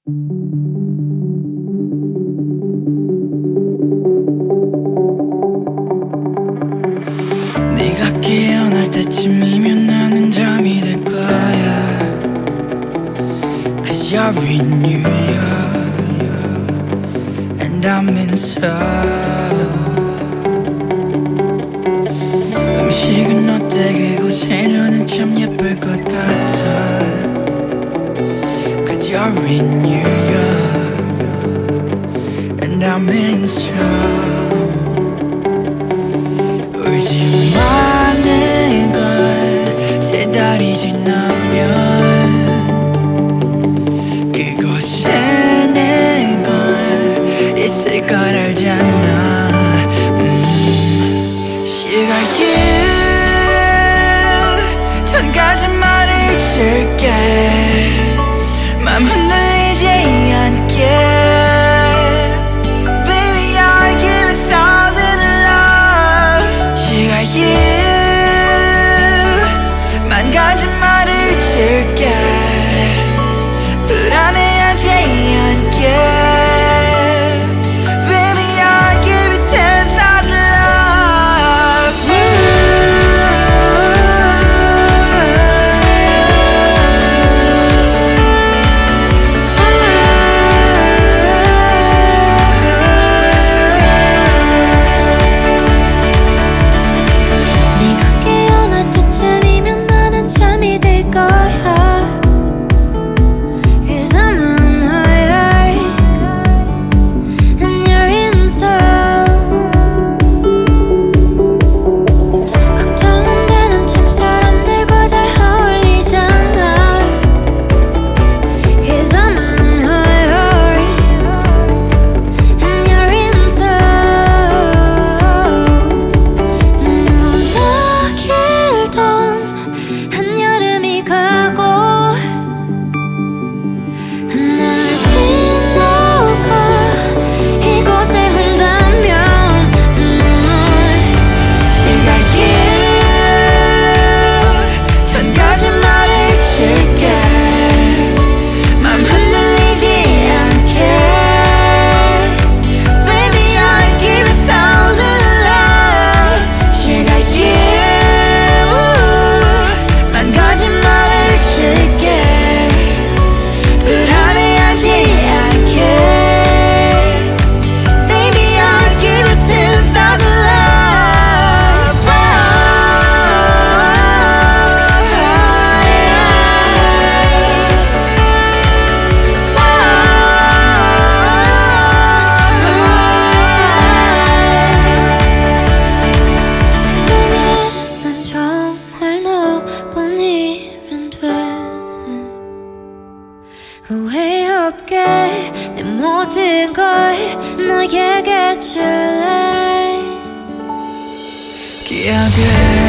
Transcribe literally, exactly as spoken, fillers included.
네가 깨어날 때쯤이면 나는 잠이 들 거야. Cause you're in New York and I'm in Seoul. 음식은 어때 그곳에 너는 참 예쁠 것 같아. Cause you're in New York and I'm in Seoul. 울지마 내걸 세 달이 지나면 그곳에 내걸 있을 걸 알잖아. 음. Sugar you 천 가지 말을 줄게. 맘 흔들리지 않게. 만 가지 말을 줄게. 불안해하지 않게. Baby I'll give you ten thousand love. 네가 깨어날 때쯤이면 나는 잠이 들 거야. Cause I'm on high and you're in Seoul. 걱정 안 되는 참 사람들과 잘 어울리잖아. Cause I'm on high and you're in Seoul. 너무나 길던 한여름이 가고 날 지나가 이곳에 온다면 Sugar you 천 가지 말을 줄게. 맘 흔들리지 않게. Baby I'll give you thousand love. Sugar you 만 가지 말을 줄게. 불안해하지 않게. Baby I'll give you ten thousand love. 세상에 난 정말 너뿐이면 돼. 후회 없게 내 모든 걸 너에게 줄래. 기억을